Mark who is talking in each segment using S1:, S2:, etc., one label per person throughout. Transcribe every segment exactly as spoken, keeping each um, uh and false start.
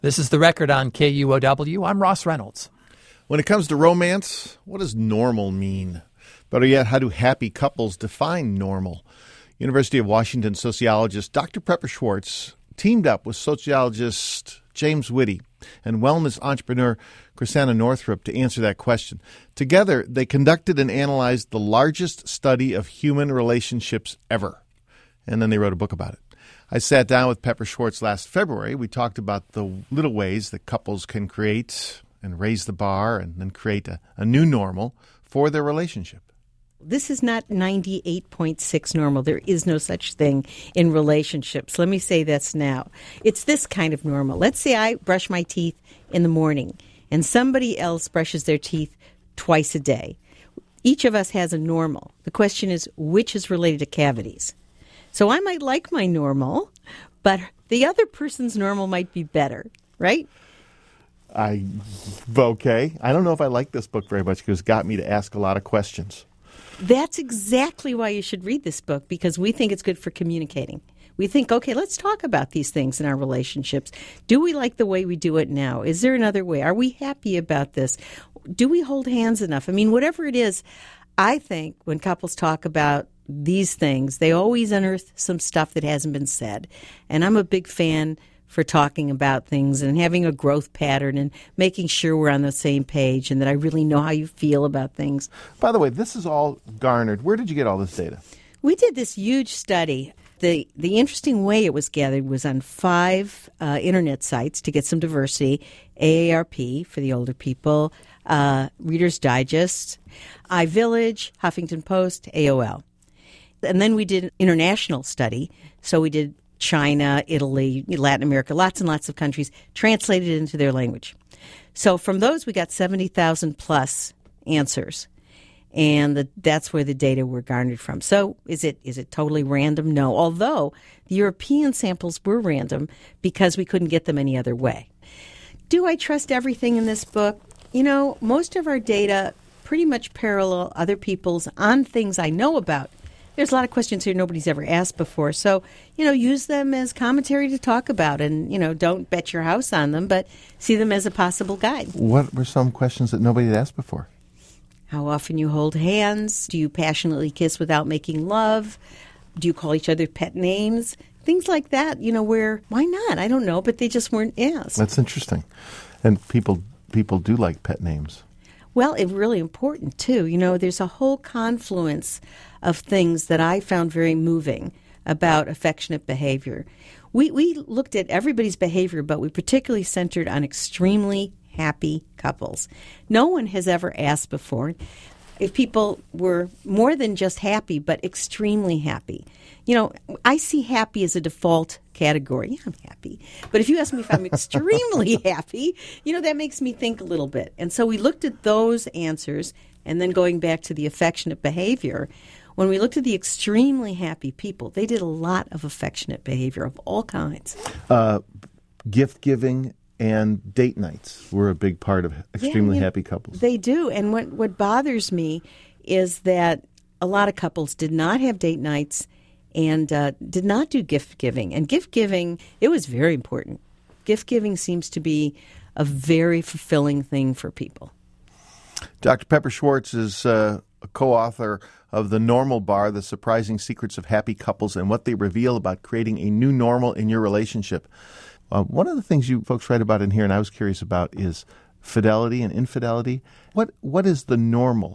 S1: This is The Record on K U O W. I'm Ross Reynolds.
S2: When it comes to romance, what does normal mean? Better yet, how do happy couples define normal? University of Washington sociologist Doctor Pepper Schwartz teamed up with sociologist James Whitty and wellness entrepreneur Chrisanna Northrup to answer that question. Together, they conducted and analyzed the largest study of human relationships ever. And then they wrote a book about it. I sat down with Pepper Schwartz last February. We talked about the little ways that couples can create and raise the bar and then create a, a new normal for their relationship.
S3: This is not ninety-eight point six normal. There is no such thing in relationships. Let me say this now. It's this kind of normal. Let's say I brush my teeth in the morning and somebody else brushes their teeth twice a day. Each of us has a normal. The question is, which is related to cavities? So I might like my normal, but the other person's normal might be better, right?
S2: I, okay. I don't know if I like this book very much because it got me to ask a lot of questions.
S3: That's exactly why you should read this book, because we think it's good for communicating. We think, okay, let's talk about these things in our relationships. Do we like the way we do it now? Is there another way? Are we happy about this? Do we hold hands enough? I mean, whatever it is, I think when couples talk about these things, they always unearth some stuff that hasn't been said. And I'm a big fan for talking about things and having a growth pattern and making sure we're on the same page and that I really know how you feel about things.
S2: By the way, this is all garnered. Where did you get all this data?
S3: We did this huge study. The the interesting way it was gathered was on five uh, internet sites to get some diversity. A A R P for the older people, uh, Reader's Digest, iVillage, Huffington Post, A O L. And then we did an international study. So we did China, Italy, Latin America, lots and lots of countries, translated it into their language. So from those, we got seventy thousand plus answers. And the, that's where the data were garnered from. So is it is it totally random? No. Although the European samples were random because we couldn't get them any other way. Do I trust everything in this book? You know, most of our data pretty much parallel other people's on things I know about. There's a lot of questions here nobody's ever asked before. So, you know, use them as commentary to talk about and, you know, don't bet your house on them, but see them as a possible guide.
S2: What were some questions that nobody had asked before?
S3: How often you hold hands? Do you passionately kiss without making love? Do you call each other pet names? Things like that, you know, where, why not? I don't know, but they just weren't asked.
S2: That's interesting. And people people do like pet names.
S3: Well, it's really important, too. You know, there's a whole confluence of things that I found very moving about affectionate behavior. We we looked at everybody's behavior, but we particularly centered on extremely happy couples. No one has ever asked before if people were more than just happy, but extremely happy. You know, I see happy as a default category. Yeah, I'm happy. But if you ask me if I'm extremely happy, you know, that makes me think a little bit. And so we looked at those answers, and then going back to the affectionate behavior, when we looked at the extremely happy people, they did a lot of affectionate behavior of all kinds.
S2: Uh, gift giving and date nights were a big part of extremely
S3: yeah,
S2: happy couples.
S3: They do. And what, what bothers me is that a lot of couples did not have date nights and uh, did not do gift giving. And gift giving, it was very important. Gift giving seems to be a very fulfilling thing for people.
S2: Doctor Pepper Schwartz is uh, a co-author of The Normal Bar, The Surprising Secrets of Happy Couples and What They Reveal About Creating a New Normal in Your Relationship. Uh, one of the things you folks write about in here, and I was curious about, is fidelity and infidelity. What What is the normal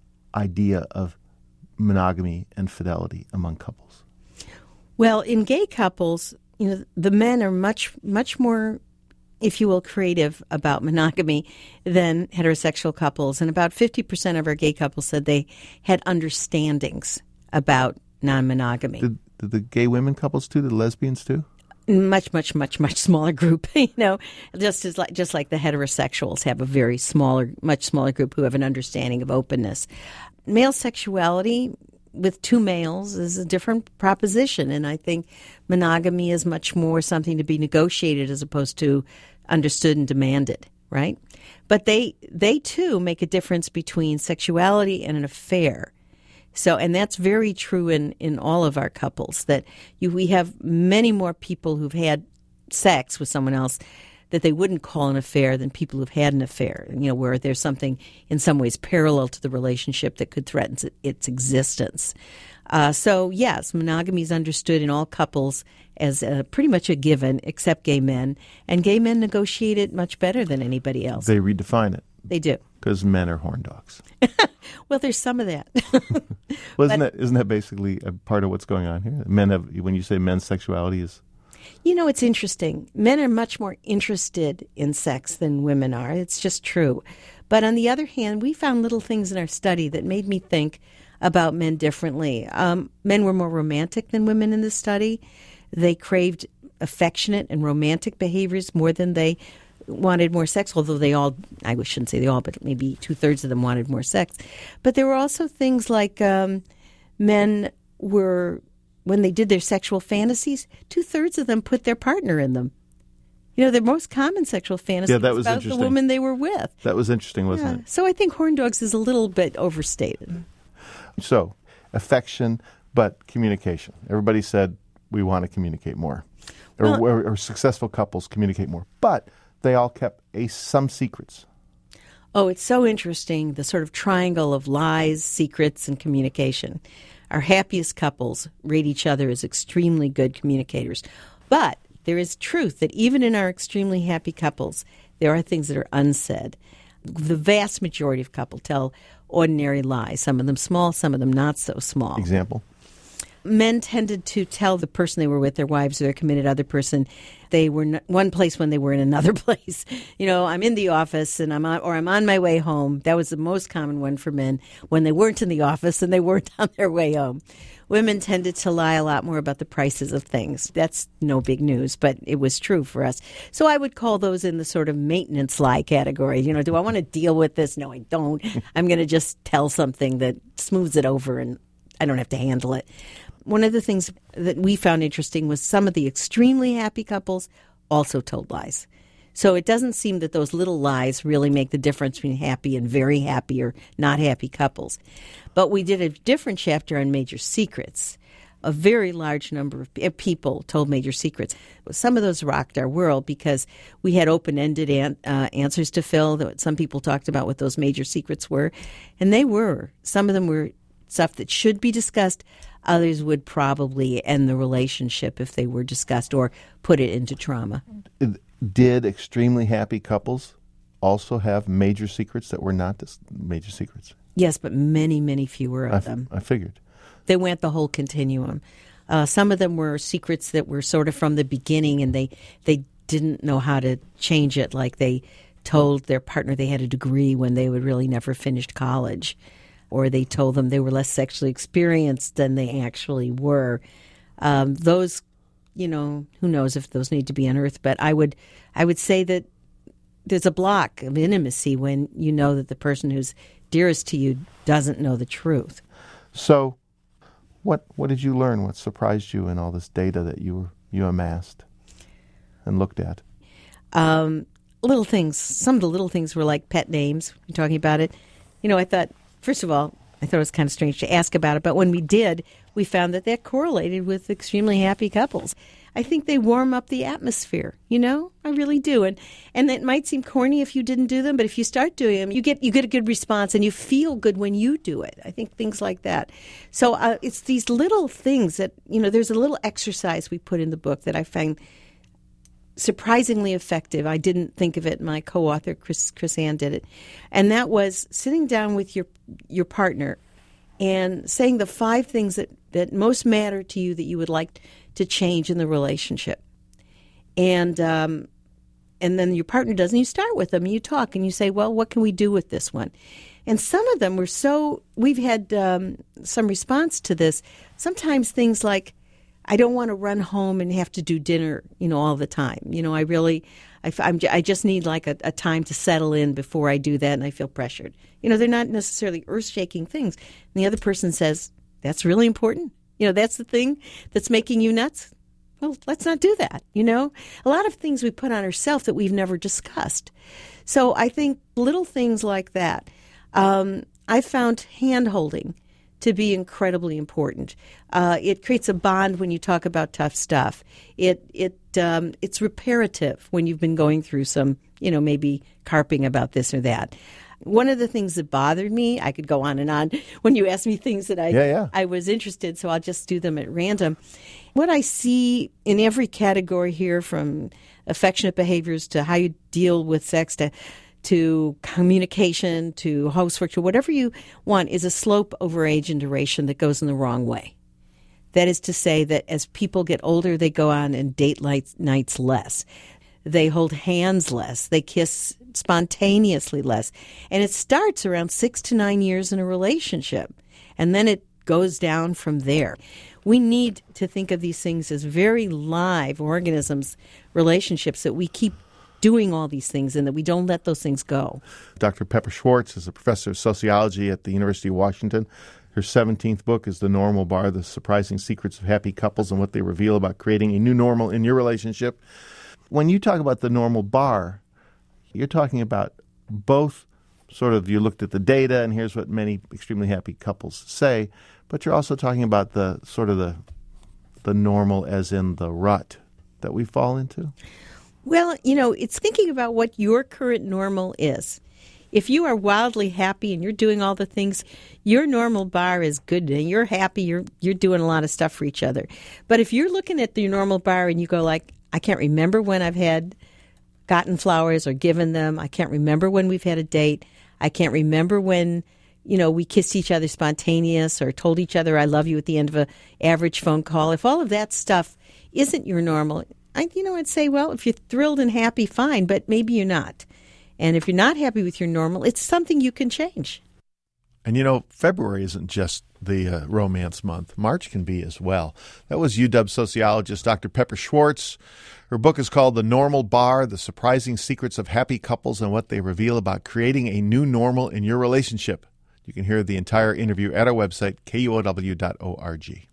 S2: idea of monogamy and fidelity among couples?
S3: Well, in gay couples, you know, the men are much, much more, if you will, creative about monogamy than heterosexual couples. And about fifty percent of our gay couples said they had understandings about non-monogamy.
S2: Did, did the gay women couples too? Did the lesbians too?
S3: Much, much, much, much smaller group, you know, just as like just like the heterosexuals have a very smaller, much smaller group who have an understanding of openness. Male sexuality with two males is a different proposition, and I think monogamy is much more something to be negotiated as opposed to understood and demanded, right? But they they too make a difference between sexuality and an affair. So, and that's very true in, in all of our couples, that you, we have many more people who've had sex with someone else that they wouldn't call an affair than people who've had an affair, you know, where there's something in some ways parallel to the relationship that could threaten its existence. Uh, so, yes, monogamy is understood in all couples as uh, pretty much a given, except gay men. And gay men negotiate it much better than anybody else.
S2: They redefine it.
S3: They do.
S2: Because men are horn dogs.
S3: Well, there's some of that.
S2: well, isn't, that, isn't that basically a part of what's going on here? Men have, when you say men's sexuality is...
S3: You know, it's interesting. Men are much more interested in sex than women are. It's just true. But on the other hand, we found little things in our study that made me think about men differently. Um, men were more romantic than women in the study. They craved affectionate and romantic behaviors more than they wanted more sex, although they all, I shouldn't say they all, but maybe two-thirds of them wanted more sex. But there were also things like um, men were... when they did their sexual fantasies, two-thirds of them put their partner in them. You know, their most common sexual fantasy
S2: yeah, that
S3: was
S2: was
S3: about the woman they were with.
S2: That was interesting, wasn't
S3: yeah.
S2: it?
S3: So I think horn dogs is a little bit overstated.
S2: So, affection, but communication. Everybody said we want to communicate more. Or,
S3: Well-
S2: or, or successful couples communicate more. But they all kept a, some secrets.
S3: Oh, it's so interesting, the sort of triangle of lies, secrets, and communication. Our happiest couples rate each other as extremely good communicators. But there is truth that even in our extremely happy couples, there are things that are unsaid. The vast majority of couples tell ordinary lies, some of them small, some of them not so small.
S2: Example?
S3: Men tended to tell the person they were with, their wives or their committed other person, they were in one place when they were in another place. You know, I'm in the office and I'm on, or I'm on my way home. That was the most common one for men, when they weren't in the office and they weren't on their way home. Women tended to lie a lot more about the prices of things. That's no big news, but it was true for us. So I would call those in the sort of maintenance lie category. You know, do I want to deal with this? No, I don't. I'm going to just tell something that smooths it over and I don't have to handle it. One of the things that we found interesting was some of the extremely happy couples also told lies. So it doesn't seem that those little lies really make the difference between happy and very happy or not happy couples. But we did a different chapter on major secrets. A very large number of people told major secrets. Some of those rocked our world because we had open-ended an, uh, answers to fill. Some people talked about what those major secrets were, and they were. Some of them were stuff that should be discussed. Others would probably end the relationship if they were discussed or put it into trauma.
S2: Did extremely happy couples also have major secrets that were not dis- major secrets?
S3: Yes, but many, many fewer of
S2: I,
S3: them.
S2: I figured.
S3: They went the whole continuum. Uh, some of them were secrets that were sort of from the beginning, and they, they didn't know how to change it, like they told their partner they had a degree when they would really never finished college, or they told them they were less sexually experienced than they actually were. Um, those, you know, who knows if those need to be unearthed, but I would, I would say that there's a block of intimacy when you know that the person who's dearest to you doesn't know the truth.
S2: So what what did you learn? What surprised you in all this data that you you amassed and looked at?
S3: Um, little things. Some of the little things were like pet names. We're talking about it. You know, I thought, first of all, I thought it was kind of strange to ask about it, but when we did, we found that that correlated with extremely happy couples. I think they warm up the atmosphere, you know? I really do. And and it might seem corny if you didn't do them, but if you start doing them, you get you get a good response and you feel good when you do it. I think things like that. So uh, it's these little things that, you know, there's a little exercise we put in the book that I find surprisingly effective. I didn't think of it. My co-author, Chris, Chris Ann, did it. And that was sitting down with your your partner and saying the five things that, that most matter to you that you would like to change in the relationship. And um, and then your partner does, and you start with them, and you talk, and you say, well, what can we do with this one? And some of them were so, we've had um, some response to this. Sometimes things like, I don't want to run home and have to do dinner, you know, all the time. You know, I really, I, I'm, I just need like a, a time to settle in before I do that, and I feel pressured. You know, they're not necessarily earth-shaking things. And the other person says, that's really important. You know, that's the thing that's making you nuts. Well, let's not do that, you know. A lot of things we put on ourselves that we've never discussed. So I think little things like that. Um, I found hand-holding to be incredibly important. Uh, it creates a bond when you talk about tough stuff. It it um, it's reparative when you've been going through some, you know, maybe carping about this or that. One of the things that bothered me, I could go on and on when you asked me things that I
S2: yeah, yeah.
S3: I was interested, so I'll just do them at random. What I see in every category here, from affectionate behaviors to how you deal with sex to to communication to housework to whatever you want, is a slope over age and duration that goes in the wrong way. That is to say that as people get older, they go on and date nights less. They hold hands less. They kiss spontaneously less. And it starts around six to nine years in a relationship. And then it goes down from there. We need to think of these things as very live organisms, relationships, that we keep doing all these things and that we don't let those things go.
S2: Doctor Pepper Schwartz is a professor of sociology at the University of Washington. Her seventeenth book is The Normal Bar, The Surprising Secrets of Happy Couples and What They Reveal About Creating a New Normal in Your Relationship. When you talk about the normal bar, you're talking about both sort of, you looked at the data and here's what many extremely happy couples say, but you're also talking about the sort of the the normal as in the rut that we fall into?
S3: Well, you know, it's thinking about what your current normal is. If you are wildly happy and you're doing all the things, your normal bar is good and you're happy, you're you're doing a lot of stuff for each other. But if you're looking at your normal bar and you go like, I can't remember when I've had gotten flowers or given them. I can't remember when we've had a date. I can't remember when, you know, we kissed each other spontaneous or told each other I love you at the end of an average phone call. If all of that stuff isn't your normal, I, you know, I'd say, well, if you're thrilled and happy, fine, but maybe you're not. And if you're not happy with your normal, it's something you can change.
S2: And, you know, February isn't just the uh, romance month. March can be as well. That was U W sociologist Doctor Pepper Schwartz. Her book is called The Normal Bar, The Surprising Secrets of Happy Couples and What They Reveal About Creating a New Normal in Your Relationship. You can hear the entire interview at our website, K U O W dot org.